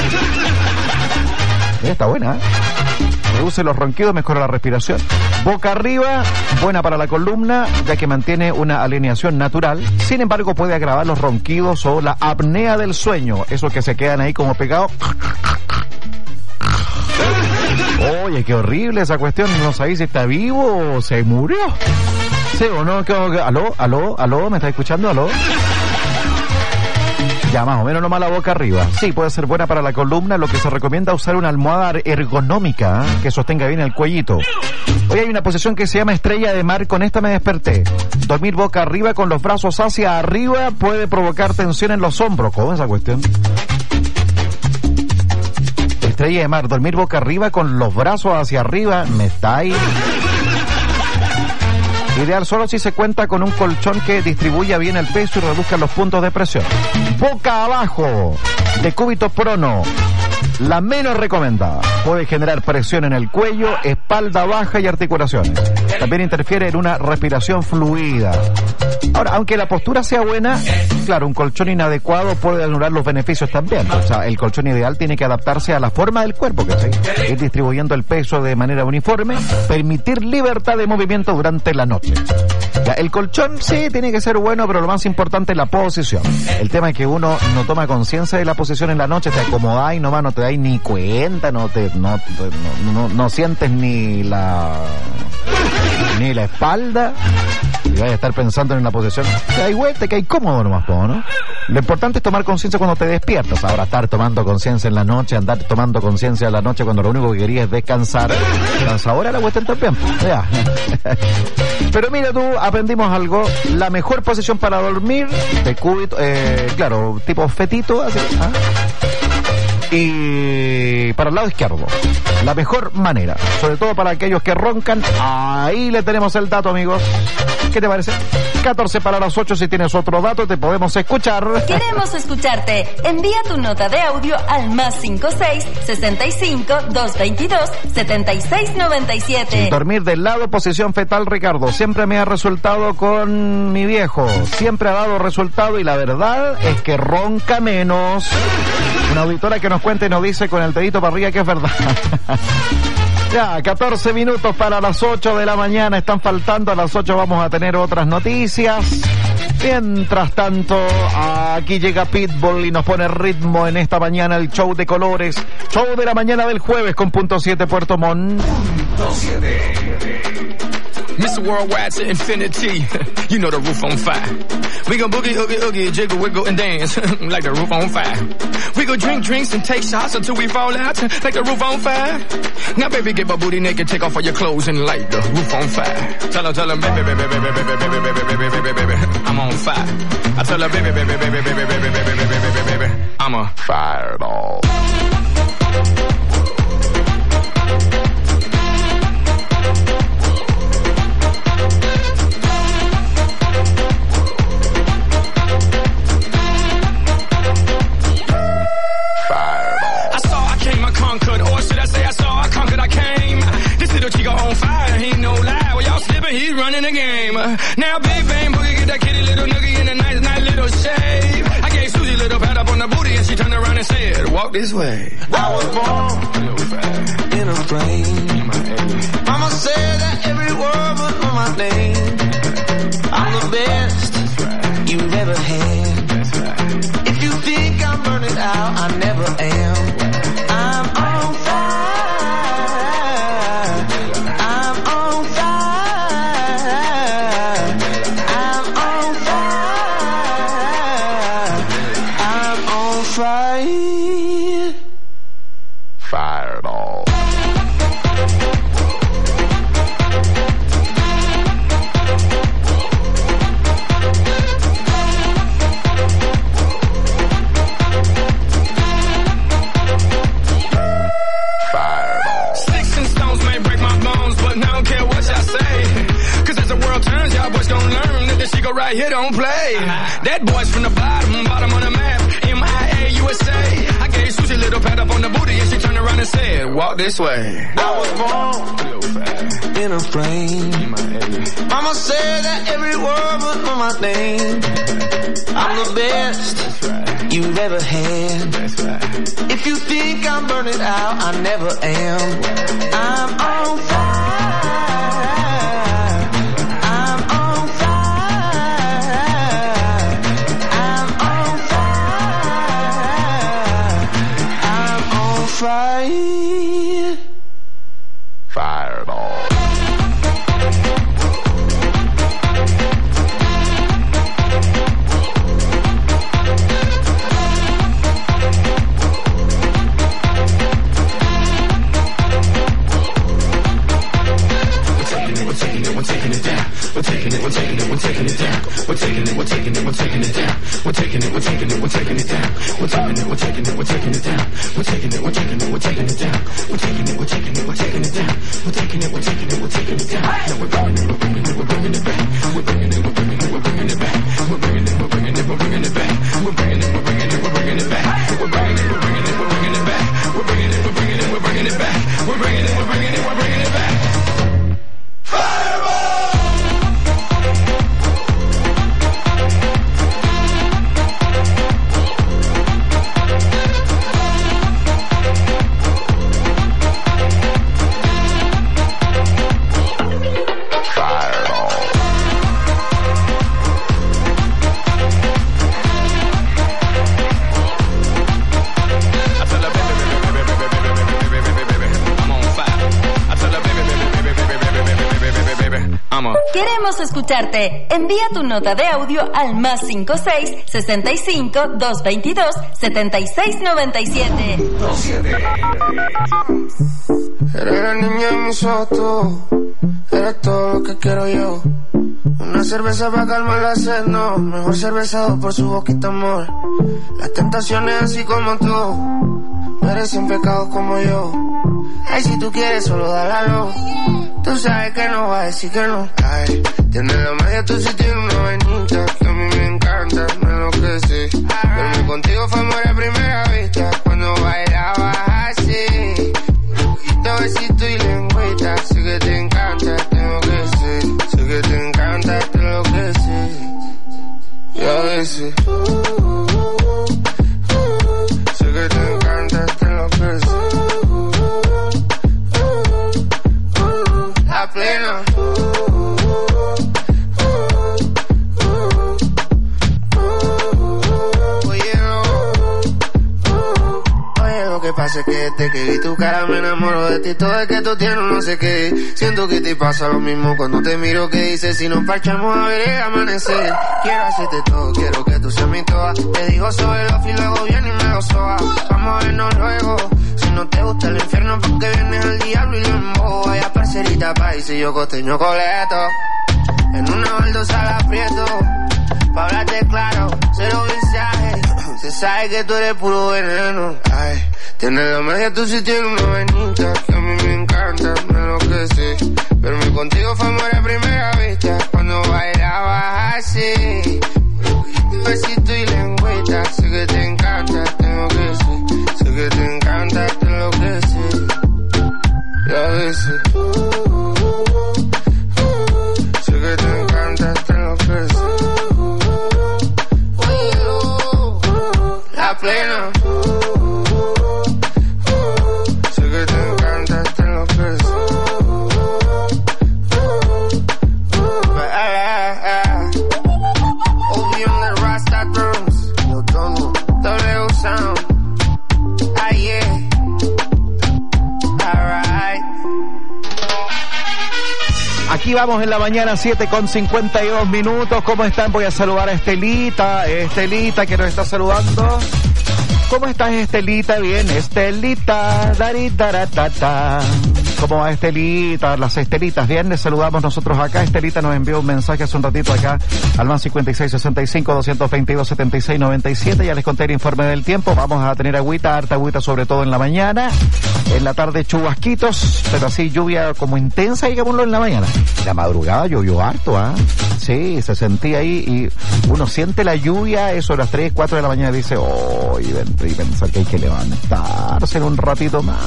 Está buena, ¿eh? Reduce los ronquidos, mejora la respiración. Boca arriba, buena para la columna, ya que mantiene una alineación natural. Sin embargo, puede agravar los ronquidos o la apnea del sueño, esos que se quedan ahí como pegados. Oye, qué horrible esa cuestión. No sabéis si está vivo o se murió. ¿Sí o no? ¿Aló? ¿Aló? ¿Aló? ¿Me está escuchando? ¿Aló? Ya, más o menos nomás la boca arriba. Sí, puede ser buena para la columna, lo que se recomienda usar una almohada ergonómica, ¿eh? Que sostenga bien el cuellito. Hoy hay una posición que se llama estrella de mar, con esta me desperté. Dormir boca arriba con los brazos hacia arriba puede provocar tensión en los hombros. ¿Cómo es esa cuestión? Estrella de mar, dormir boca arriba con los brazos hacia arriba, me está ahí... Ideal solo si se cuenta con un colchón que distribuya bien el peso y reduzca los puntos de presión. Boca abajo, decúbito prono, la menos recomendada. Puede generar presión en el cuello, espalda baja y articulaciones. También interfiere en una respiración fluida. Ahora, aunque la postura sea buena, claro, un colchón inadecuado puede anular los beneficios también. O sea, el colchón ideal tiene que adaptarse a la forma del cuerpo, ¿sí? Ir distribuyendo el peso de manera uniforme, permitir libertad de movimiento durante la noche. Ya, el colchón sí tiene que ser bueno, pero lo más importante es la posición. El tema es que uno no toma conciencia de la posición en la noche, te acomodáis nomás, no te dais ni cuenta, no te no, no, no, no sientes ni la ni la espalda y vas a estar pensando en la posición. Te hay vuelta, que hay cómodo nomás, ¿no? Lo importante es tomar conciencia cuando te despiertas. Ahora, estar tomando conciencia en la noche, andar tomando conciencia en la noche cuando lo único que querías es descansar. Descansa ahora la cuestión también. Ya. Pero mira tú, aprendimos algo. La mejor posición para dormir, de cúbito, eh, claro, tipo fetito, así, ¿ah? Y para el lado izquierdo, la mejor manera, sobre todo para aquellos que roncan. Ahí le tenemos el dato, amigos. ¿Qué te parece? catorce para las ocho, si tienes otro dato te podemos escuchar. Queremos escucharte. Envía tu nota de audio al más cinco seis, sesenta y cinco, doscientos veintidós, setenta y seis noventa y siete. Dormir del lado, posición fetal, Ricardo. Siempre me ha resultado con mi viejo. Siempre ha dado resultado y la verdad es que ronca menos. Una auditora que nos cuenta y nos dice con el dedito para arriba que es verdad. Ya, catorce minutos para las ocho de la mañana. Están faltando, a las ocho vamos a tener otras noticias. Mientras tanto, aquí llega Pitbull y nos pone ritmo en esta mañana el show de colores. Show de la mañana del jueves con Punto siete Puerto Montt. Punto siete. Mister Worldwide to infinity. You know the roof on fire. We gon' boogie, oogie, oogie, jiggle, wiggle, and dance like the roof on fire. We gon' drink drinks and take shots until we fall out like the roof on fire. Now, baby, get my booty naked, take off all your clothes and light the roof on fire. Tell her, tell her, baby, baby, baby, baby, baby, baby, baby, baby, baby, baby, I'm on fire. I tell her, baby, baby, baby, baby, baby, baby, baby, baby, baby, baby, I'm a fireball. He's running the game. Now Big Bang Boogie get that kitty little noogie in a nice, nice little shave. I gave Susie a little pat up on the booty and she turned around and said, walk this way. I was born in a plane. Mama said that every word was on my name. I'm the best you've ever had. If you think I'm burning out, I never am. I'm on fire. Fire. Fireball. Fireball. Sticks and stones may break my bones, but I don't care what y'all say. Cause as the world turns, y'all boys gon' learn that this shit go right here don't play. That boy's from the bottom, bottom of the map. U S A. I gave Susie a little pat up on the booty and she turned around and said, walk this way. I was born in a plane. Mama said that every word was on my name. I'm the best right. you've ever had. Right. If you think I'm burning out, I never am. I'm on fire. Fire. Fireball. We're taking it, we're taking it down. We're taking it, we're taking it, we're taking it down. We're taking it, we're taking it, we're taking it down. We're taking it, we're taking it, we're taking it down. We're taking it, we're taking it, we're taking it down. We're taking it, we're taking it, we're taking it down. We're taking it, we're taking it, we're taking it down. We're taking it, we're taking it, we're taking it down. Now we're bringing it, we're bringing it, we're bringing it back. We're bringing it, we're bringing it, we're bringing it back. We're bringing it, we're bringing it, we're bringing it back. We're bringing it, we're bringing it, we're bringing it back. We're bringing it, we're bringing it, we're bringing it back. We're bringing it, we're bringing it, we're bringing it back. We're bringing it, we're bringing it, we're bringing it back. Fireball! Queremos escucharte. Envía tu nota de audio al más cinco seis, sesenta y cinco, doscientos veintidós, setenta y seis noventa y siete. Eres la niña en mis ojos, eres todo lo que quiero yo. Una cerveza para calmar la sed, no. Mejor cervezado por su boquita, amor. Las tentaciones así como tú merecen pecados como yo. Ay, si tú quieres solo dale a lo. Tú sabes que no va a decir que no. Ay, tienes la magia, tú sí tienes una vainita que a mí me encanta, me enloquece. Verme contigo fue amor a primera vista cuando bailabas así. Poquito besito y lengüita, sé que te encanta, tengo que ser. Sé que te encanta, tengo que ser. Y a veces uh, uh, uh, uh, sé que te encanta, tengo que ser. La plena. Desde que vi tu cara me enamoro de ti. Todo es que tú tienes no sé qué. Siento que te pasa lo mismo cuando te miro. Que dices si nos parchamos a ver el amanecer. Quiero hacerte todo, quiero que tú seas mi toa. Te digo sobre los y luego viene y me lo soba. Vamos a vernos luego. Si no te gusta el infierno porque vienes al diablo y lo embobo. Vaya parcerita país y yo costeño coleto. En una baldosa la aprieto. Pa' hablarte claro, cero mensaje. Se sabe que tú eres puro veneno. Ay, tienes la magia, tú sí tienes una vainita que a mí me encanta, me enloquece. Verme contigo fue amor a primera vista. Cuando bailabas así, besito y lengüeta. Sé que te encanta, tengo que ser. Sé que te encanta, te enloquece. Y a veces uh, uh, uh, sé que te encanta, te enloquece. La plena. Sé que te encanta, te enloquece. Obi on the Rasta drums. Yo tono, W sound. Ah yeah. Alright. Aquí vamos en la mañana, siete con cincuenta y dos minutos. ¿Cómo están? Voy a saludar a Estelita. Estelita que nos está saludando. ¿Cómo estás, Estelita? Bien, Estelita. Daritaratatá. ¿Cómo va, Estelita? Las Estelitas, bien, les saludamos nosotros acá. Estelita nos envió un mensaje hace un ratito acá al más cincuenta y seis sesenta y cinco, doscientos veintidós, setenta y seis noventa y siete. Ya les conté el informe del tiempo. Vamos a tener agüita, harta agüita, sobre todo en la mañana. En la tarde chubasquitos, pero así lluvia como intensa, digámoslo, en la mañana. La madrugada llovió harto, ¿ah? ¿eh? Sí, se sentía ahí y uno siente la lluvia, eso a las tres, cuatro de la mañana, dice, oh, y, y pensar que hay que levantarse en un ratito más.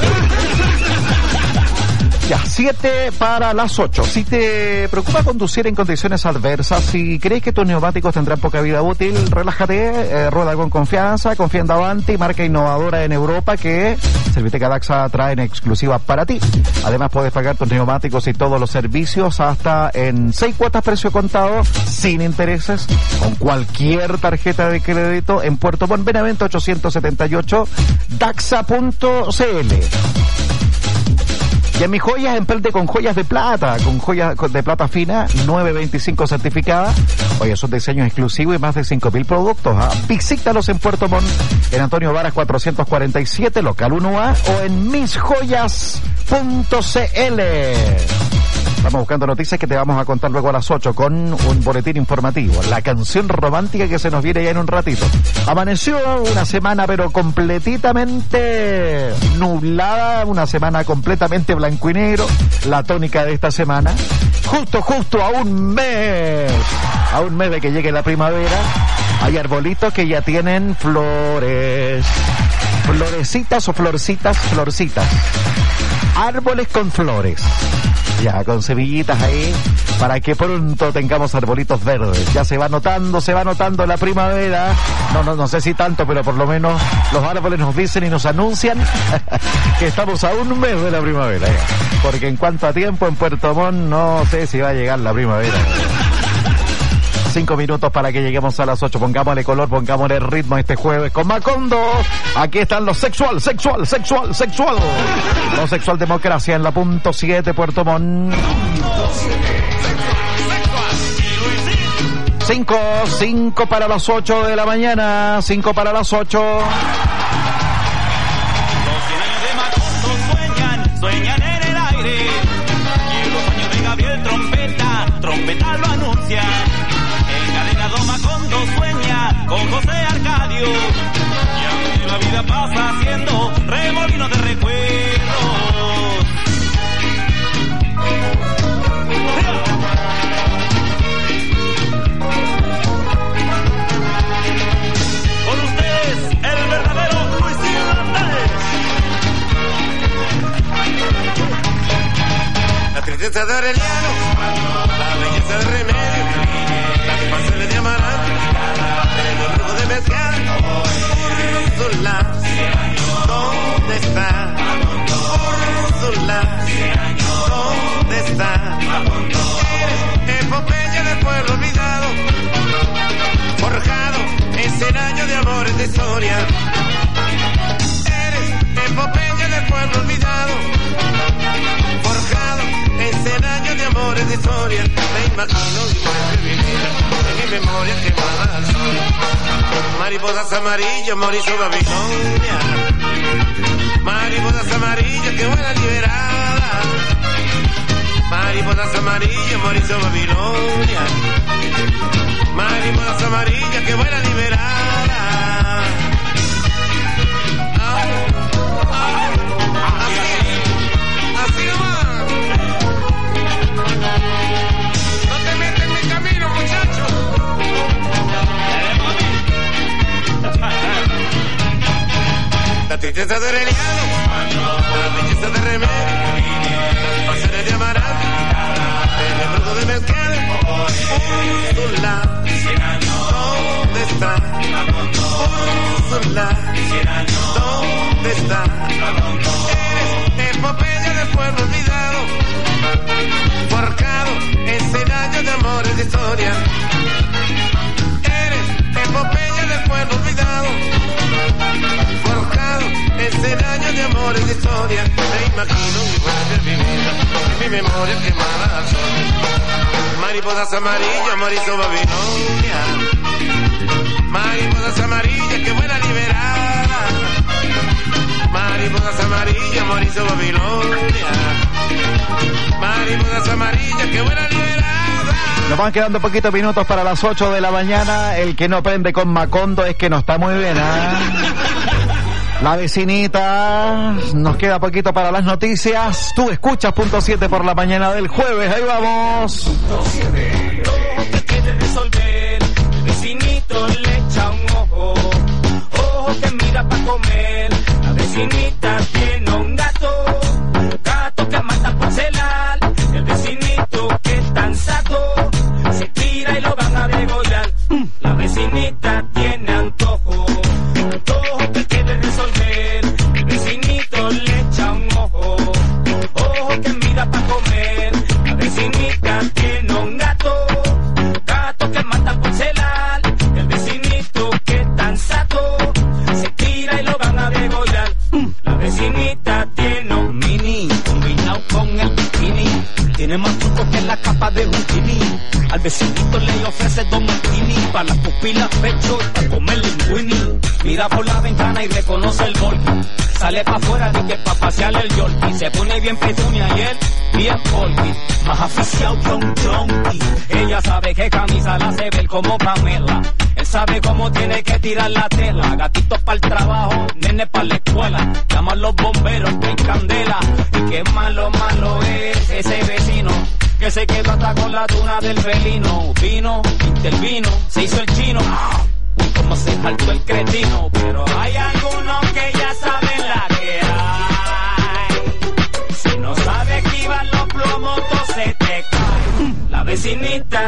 Ya, siete para las ocho. Si te preocupa conducir en condiciones adversas, si crees que tus neumáticos tendrán poca vida útil, relájate, eh, rueda con confianza, confía en Davanti, marca innovadora en Europa que Serviteca Daxa trae en exclusiva para ti. Además puedes pagar tus neumáticos y todos los servicios hasta en seis cuotas precio contado, sin intereses, con cualquier tarjeta de crédito en Puerto Montt, Benavente ochocientos setenta y ocho, daxa punto c l. Y en mis joyas, empelde con joyas de plata, con joyas de plata fina, nueve veinticinco certificada. Oye, son diseños exclusivos y más de cinco mil productos. ¿Ah? Visítalos en Puerto Montt, en Antonio Varas cuatrocientos cuarenta y siete, local uno A, o en mis joyas punto c l. Estamos buscando noticias que te vamos a contar luego a las ocho con un boletín informativo. La canción romántica que se nos viene ya en un ratito. Amaneció una semana pero completamente nublada, una semana completamente blanco y negro. La tónica de esta semana. Justo, justo a un mes, a un mes de que llegue la primavera, hay arbolitos que ya tienen flores. Florecitas o florcitas, florcitas. Árboles con flores. Ya, con semillitas ahí, para que pronto tengamos arbolitos verdes. Ya se va notando, se va notando la primavera. No, no, no sé si tanto, pero por lo menos los árboles nos dicen y nos anuncian que estamos a un mes de la primavera. Ya. Porque en cuanto a tiempo en Puerto Montt, no sé si va a llegar la primavera. Cinco minutos para que lleguemos a las ocho. Pongámosle color, pongámosle ritmo este jueves con Macondo. Aquí están los sexual, sexual, sexual, sexual. Los sexual democracia en la punto siete, Puerto Montt. Cinco, cinco para las ocho de la mañana. Cinco para las ocho. Sueñan en el aire y los sueños de Gabriel Trompeta, Trompeta lo anuncia. Encadenado Macondo sueña con José Arcadio y aunque la vida pasa haciendo remolino de recuerdos. Con ustedes el verdadero Luis Irlandés. La tristeza de Aureliano, la belleza de Remedio, las pasteles de amaranto, el rubo de mezcal, Úrsula, ¿dónde está? Úrsula, ¿dónde está? Eres epopeya del pueblo olvidado, forjado en cien años de amores de historia. Eres epopeya imagino y vuelve vivir en mi memoria quemada al sol. Mariposas amarillas, Mauricio Babilonia. Mariposas amarillas que vuelan liberadas. Mariposas amarillas, Mauricio Babilonia. Mariposas amarillas que vuelan liberadas. Ah, ah, así, así nomás. No te metas en mi camino, muchacho. La tristeza de Reliano, la belleza de Remedio, las pasiones de Amaral, el embrujo de Mezcal, Úrsula, ¿dónde está? Úrsula, ¿dónde está? Eres epopeya del pueblo olvidado, forjado en cien años de amores de historia. Eres epopeya del pueblo olvidado, forjado en cien años de amores de historia. Me imagino y vuelve a vivir en mi memoria quemada al sol. Mariposas amarillas, Mauricio Babilonia. Mariposas amarillas que vuelan liberadas. Mariposas amarillas, Mauricio Babilonia. Mariposas amarillas que vuelan liberadas. Nos van quedando poquitos minutos para las ocho de la mañana. El que no prende con Macondo es que no está muy bien, ¿eh? La vecinita, nos queda poquito para las noticias. Tú escuchas punto siete por la mañana del jueves, ahí vamos. Todo que quiere resolver, el vecinito le echa un ojo, ojo que mira pa' comer. La vecinita tiene un gato, gato que mata por celar. El vecinito que es tan sato, se tira y lo van a degollar. La vecinita tiene antojo, antojo que quiere resolver. El vecinito le echa un ojo, ojo que mira pa' comer. La vecinita tiene un gato, gato que mata por celar. El vecinito que es tan sato, se tira y lo van a degollar. La vecinita tiene un mini, combinado con el bikini. Tiene más trucos que la capa de Houdini. Al vecinito le ofrece dos martini, para las pupilas pecho y para comer linguini. Mira por la ventana y reconoce el golpe. Sale pa' afuera de que pa' pasear el yorkie. Se pone bien petunia y él bien polky. Más aficiado que un junkie. Ella sabe que camisa la hace ver como Pamela. Él sabe cómo tiene que tirar la tela. Gatitos para el trabajo, nene para la escuela. Llama a los bomberos que hay candela. Y qué malo, malo es ese vecino que se quedó hasta con la tuna del felino. Vino, intervino, se hizo el chino. Y como se saltó el cretino. Pero hay algunos que ya saben la que hay. Si no sabe esquivar los plomos, se te cae. La vecinita